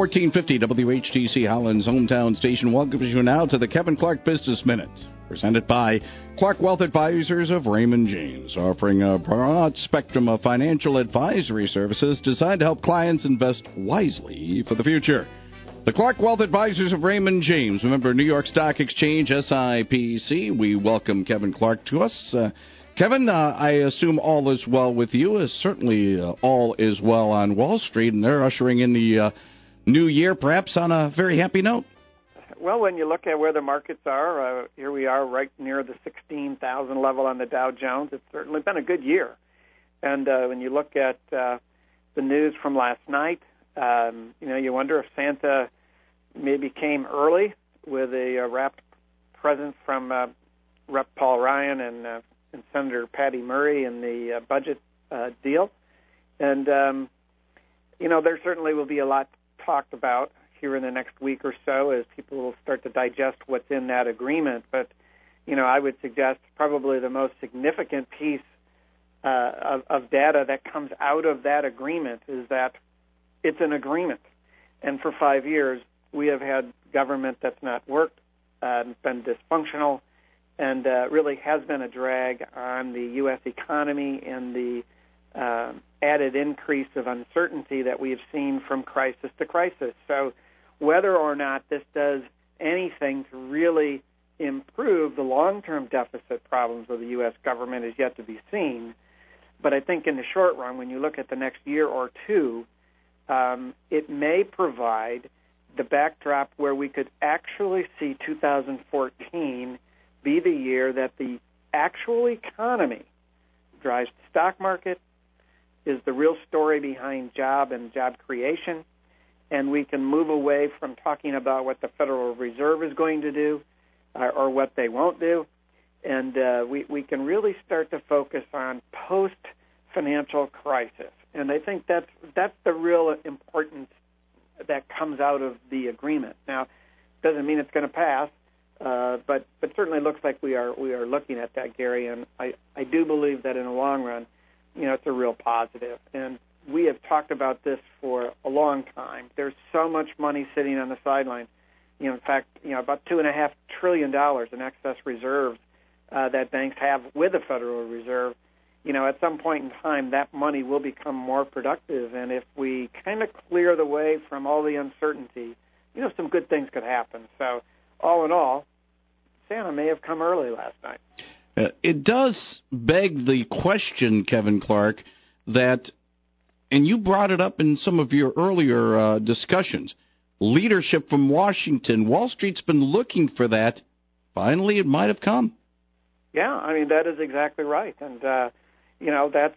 1450 WHTC Holland's hometown station welcomes you now to the Kevin Clark Business Minute, presented by Clark Wealth Advisors of Raymond James, offering a broad spectrum of financial advisory services designed to help clients invest wisely for the future. The Clark Wealth Advisors of Raymond James, remember New York Stock Exchange, SIPC. We welcome Kevin Clark to us. Kevin, I assume all is well with you. Certainly all is well on Wall Street, and they're ushering in the new year perhaps on a very happy note. Well, when you look at where the markets are, here we are right near the 16,000 level on the Dow Jones. It's certainly been a good year. And when you look at the news from last night, you wonder if Santa maybe came early with a wrapped present from Rep. Paul Ryan and Senator Patty Murray in the budget deal. And, there certainly will be a lot talked about here in the next week or so as people will start to digest what's in that agreement. But, I would suggest probably the most significant piece of data that comes out of that agreement is that it's an agreement. And for 5 years, we have had government that's not worked, been dysfunctional, and really has been a drag on the U.S. economy and the added increase of uncertainty that we have seen from crisis to crisis. So whether or not this does anything to really improve the long-term deficit problems of the U.S. government is yet to be seen. But I think in the short run, when you look at the next year or two, it may provide the backdrop where we could actually see 2014 be the year that the actual economy drives the stock market, is the real story behind job and job creation, and we can move away from talking about what the Federal Reserve is going to do or what they won't do, and we can really start to focus on post-financial crisis. And I think that's the real importance that comes out of the agreement. Now, it doesn't mean it's going to pass, but certainly looks like we are looking at that, Gary. And I do believe that in the long run, it's a real positive. And we have talked about this for a long time. There's so much money sitting on the sidelines. In fact, about $2.5 trillion in excess reserves that banks have with the Federal Reserve. At some point in time, that money will become more productive. And if we kind of clear the way from all the uncertainty, some good things could happen. So all in all, Santa may have come early last night. It does beg the question, Kevin Clark, that, and you brought it up in some of your earlier discussions, leadership from Washington. Wall Street's been looking for that. Finally, it might have come. Yeah, that is exactly right. And, that's,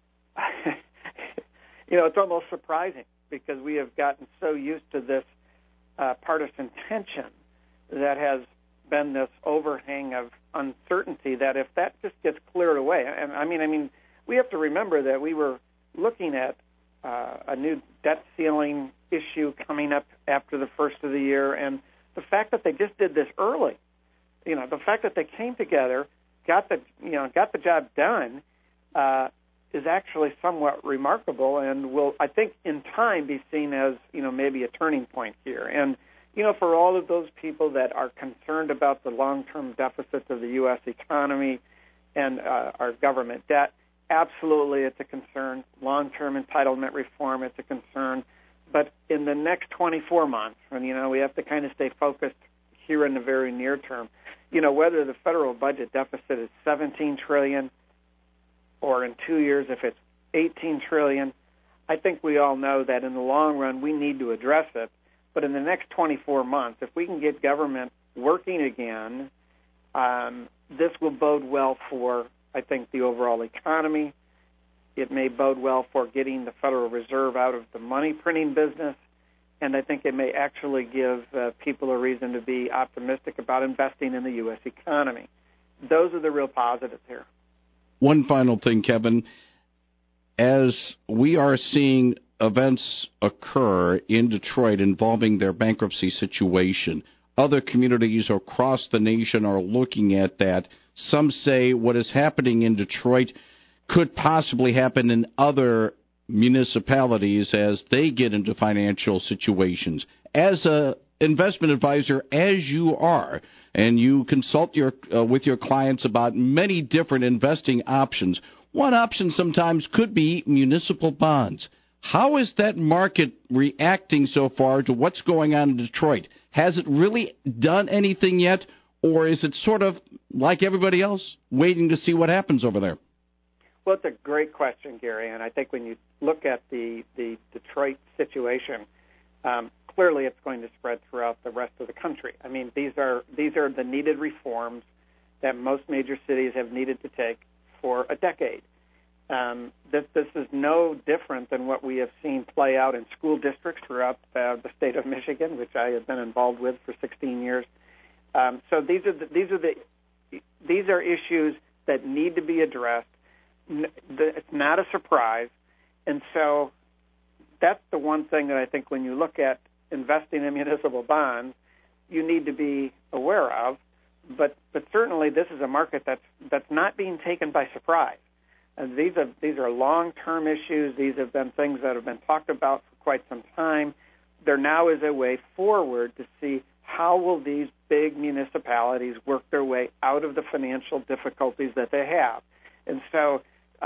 it's almost surprising because we have gotten so used to this partisan tension that has been this overhang of uncertainty that if that just gets cleared away, and we have to remember that we were looking at a new debt ceiling issue coming up after the first of the year, and the fact that they just did this early, the fact that they came together, got the job done, is actually somewhat remarkable, and will, I think, in time be seen as maybe a turning point here. And for all of those people that are concerned about the long-term deficits of the U.S. economy and our government debt, absolutely it's a concern. Long-term entitlement reform, it's a concern. But in the next 24 months, and we have to kind of stay focused here in the very near term, whether the federal budget deficit is $17 trillion or in 2 years if it's $18 trillion, I think we all know that in the long run we need to address it. But in the next 24 months, if we can get government working again, this will bode well for, I think, the overall economy. It may bode well for getting the Federal Reserve out of the money printing business. And I think it may actually give people a reason to be optimistic about investing in the U.S. economy. Those are the real positives here. One final thing, Kevin. As we are seeing events occur in Detroit involving their bankruptcy situation, other communities across the nation are looking at that. Some say what is happening in Detroit could possibly happen in other municipalities as they get into financial situations. As a investment advisor, as you are, and you consult with your clients about many different investing options, one option sometimes could be municipal bonds. How is that market reacting so far to what's going on in Detroit? Has it really done anything yet, or is it sort of like everybody else, waiting to see what happens over there? Well, it's a great question, Gary, and I think when you look at the Detroit situation, clearly it's going to spread throughout the rest of the country. I mean, these are the needed reforms that most major cities have needed to take for a decade. This is no different than what we have seen play out in school districts throughout the state of Michigan, which I have been involved with for 16 years. So these are issues that need to be addressed. It's not a surprise, and so that's the one thing that I think when you look at investing in municipal bonds, you need to be aware of. But certainly this is a market that's not being taken by surprise. And these are long-term issues. These have been things that have been talked about for quite some time. There now is a way forward to see how will these big municipalities work their way out of the financial difficulties that they have. And so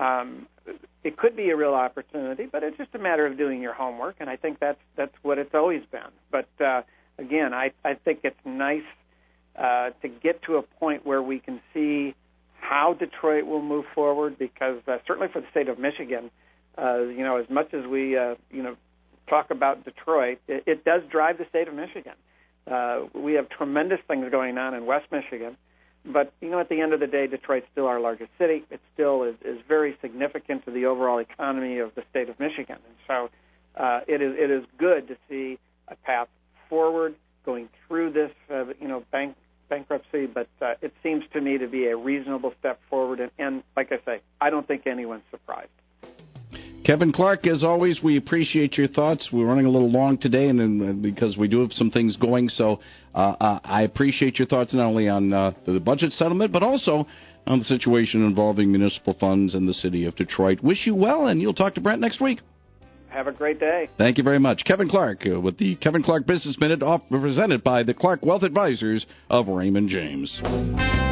it could be a real opportunity, but it's just a matter of doing your homework, and I think that's what it's always been. But again, I think it's nice to get to a point where we can see how Detroit will move forward, because certainly for the state of Michigan, as much as we talk about Detroit, it does drive the state of Michigan. We have tremendous things going on in West Michigan, but at the end of the day, Detroit's still our largest city. It still is very significant to the overall economy of the state of Michigan, and so it is good to see a path forward going through this bankruptcy, but it seems to me to be a reasonable step forward, and like I say, I don't think anyone's surprised. Kevin Clark, as always, we appreciate your thoughts. We're running a little long today, and because we do have some things going, so I appreciate your thoughts not only on the budget settlement, but also on the situation involving municipal funds in the city of Detroit. Wish you well, and you'll talk to Brent next week. Have a great day. Thank you very much. Kevin Clark with the Kevin Clark Business Minute, presented by the Clark Wealth Advisors of Raymond James.